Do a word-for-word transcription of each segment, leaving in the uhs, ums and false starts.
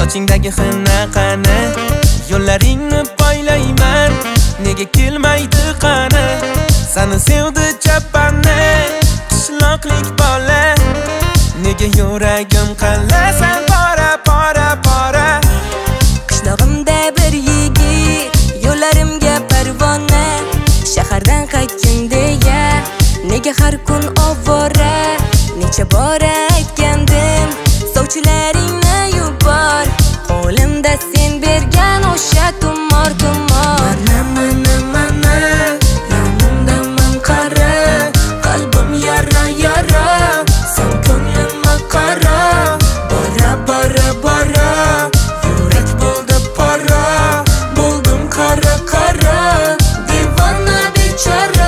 sochingdagi xina qani, yo'llaringni poylayman, nega kelmaydi qani? Seni sevdi chapani, qishloqlik bola, nega yuragim qallasan pora pora pora? Qishlog'imda bir yigit, yo'llarimga parvona, shahardan qaytgin deya, nega har kun ovora? Necha bor aytgandim, sovchilaringni yubor, qo'limda sen bergan o'sha tumor tumor. Mana mana mana, yonimdaman qara, qalbim yara yara, sen ko'nglimga qara. Bora bora bora, yurak bo'ldi pora, bo'ldim qara qara, divona bechora.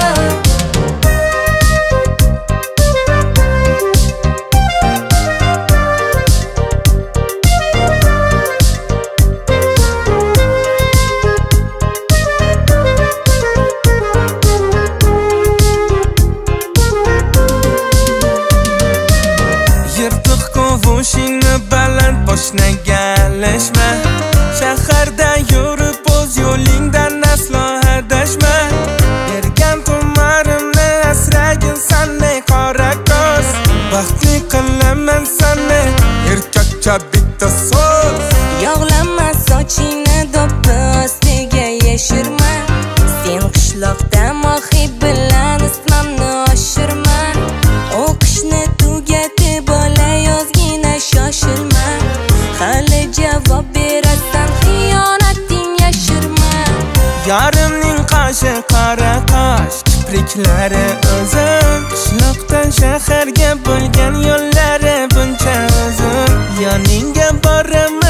Qo'shingni baland boshnagalashma, shaharda yurib o'z yo'lingdan aslo adashma. Bergan tumarimni asragin sanday qora ko'z, baxtli qilaman seni erkakcha bitta so'z. Yog'lama sochingni do'ppi ostiga yashirma, sen qishloqda mohi bilan ismimni oshirma. O'qishni tugatib olay yozgina shoshilma, hali javob berasan xiyonating yashirma. Yarimning qoshi qora qosh, kipriklari uzun, qishloqdan shaharga bo'lgan yo'llari buncha uzun. Yoningga boraman